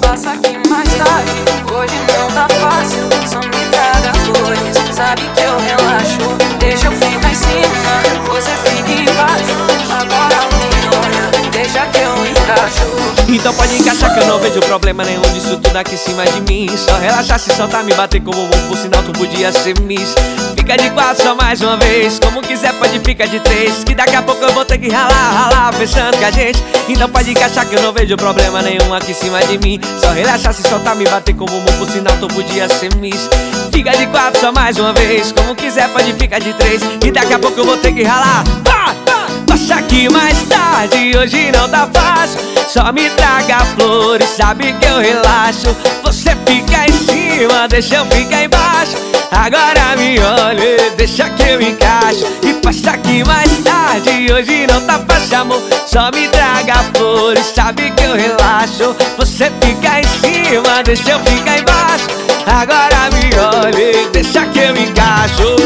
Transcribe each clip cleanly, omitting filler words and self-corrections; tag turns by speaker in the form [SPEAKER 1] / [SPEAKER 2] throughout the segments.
[SPEAKER 1] passa aqui mais tarde. Hoje não tá fácil, só me traga flores. Sabe que eu relaxo, deixa eu ficar em cima, você fica embaixo. Agora me olha, deixa que eu encaixo.
[SPEAKER 2] Então pode encaixar que eu não vejo problema nenhum disso tudo aqui em cima de mim. Só relaxar, se soltar, me bater como um por sinal tu podia ser miss. Fica de 4 só mais uma vez, como quiser pode ficar de 3, que daqui a pouco eu vou ter que ralar, pensando que a gente. Então pode encaixar que eu não vejo problema nenhum aqui em cima de mim. Só relaxar, se soltar, me bater como um por sinal tu podia ser miss. Fica de 4 só mais uma vez, como quiser pode ficar de 3, que daqui a pouco eu vou ter que ralar. Passa aqui mais tarde, hoje não tá fácil, só me traga flores, sabe que eu relaxo. Você fica em cima, deixa eu ficar embaixo. Agora me olha, deixa que eu encaixo. E passa aqui mais tarde, hoje não tá fácil, amor, só me traga flores, sabe que eu relaxo. Você fica em cima, deixa eu ficar embaixo. Agora me olha, deixa que eu encaixo.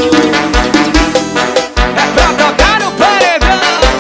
[SPEAKER 2] É pra tocar no paredão.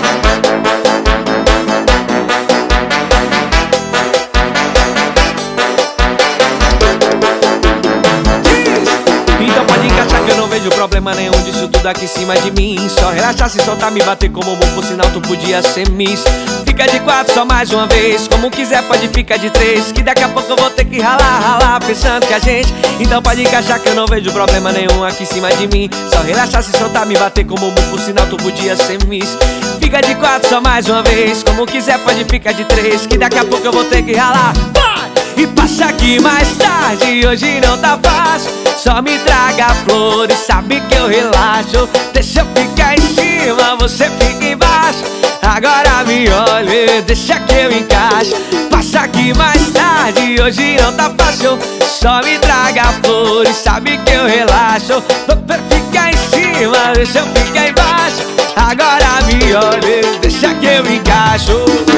[SPEAKER 2] Então pode encaixar que eu não vejo problema nenhum disso tudo aqui em cima de mim. Só relaxar, se soltar, me bater como um por sinal tu podia ser miss. Fica de 4 só mais uma vez, como quiser pode ficar de 3, que daqui a pouco eu vou ter que ralar, pensando que a gente. Então pode encaixar que eu não vejo problema nenhum aqui em cima de mim. Só relaxar, se soltar, me bater como um por sinal tu podia ser miss. Fica de 4 só mais uma vez, como quiser pode ficar de 3, que daqui a pouco eu vou ter que ralar. E passa aqui mais tarde, hoje não tá fácil, só me traga flores, sabe que eu relaxo. Deixa eu ficar em cima, você fica embaixo. Agora me olha, deixa que eu encaixo. Passa aqui mais tarde, hoje não tá fácil, só me traga flores, sabe que eu relaxo. Fica em cima, deixa eu ficar embaixo. Agora me olha, deixa que eu encaixo.